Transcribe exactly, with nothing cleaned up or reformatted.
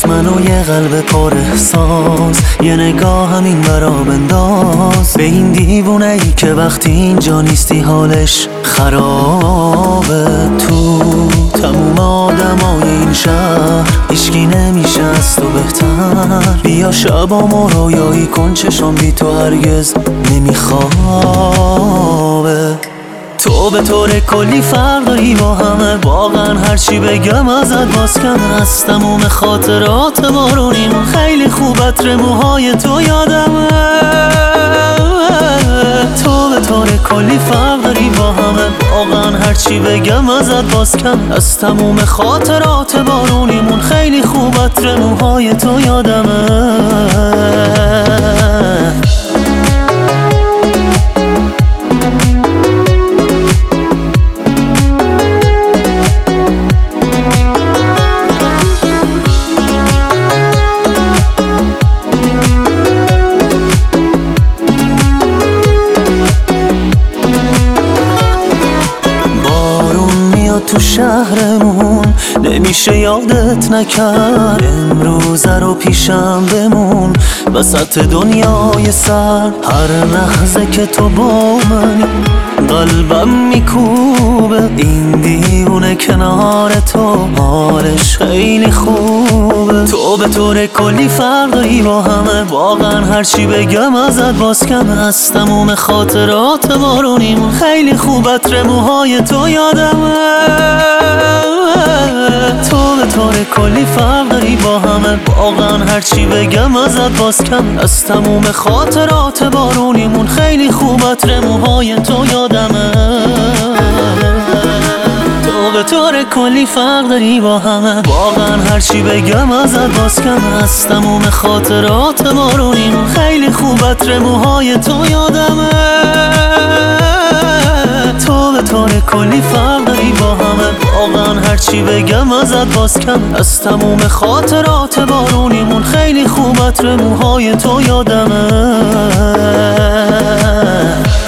واسه منو یه قلب پر احساس، یه نگاه همین برا بنداز به این دیوونه ای که وقتی اینجا نیستی حالش خرابه. تو تموم آدمای این شهر هیچکی نمیشه از تو بهتر. بیا شبام و رویایی کن، چشام بی تو هرگز نمیخوابه. تو به طور کلی فرق داری با همه، واقعا هرچی بگم ازت باز کم. از تموم خاطرات بارونیم خیلی خوب عطر موهای تو یادمه. تو به طور کلی فرق داری با همه، واقعا هرچی بگم ازت باز کم. از تموم خاطرات بارونیمون خیلی خوب عطر موهای تو یادمه. تو شهرمون نمیشه یادت نکرد، امروز رو پیشم بمون وسط دنیای سر. هر لحظه که تو با منی قلبم میکوبه، این دیوونه کنار تو حالش خیلی خوبه. تو به طور کلی فرق داری با همه، واقعا هرچی بگم ازت باز کم. از تموم خاطرات بارونیم خیلی خوب عطر موهای تو یادمه. تو به طور کلی فرق داری با همه، واقعا هرچی بگم ازت باز کم. از تموم خاطرات بارونیمون خیلی خوب عطر موهای تو یادمه. تو به طور کلی فرق داری با همه، واقعا هرچی بگم ازت باز کم. از تموم خاطرات بارونیمون خیلی خوب عطر موهای تو یادمه. تو به طور کلی فرق داری با همه، واقعا هرچی بگم ازت باز کم. از تموم خاطرات بارونیمون خیلی خوب عطر موهای تو یادمه.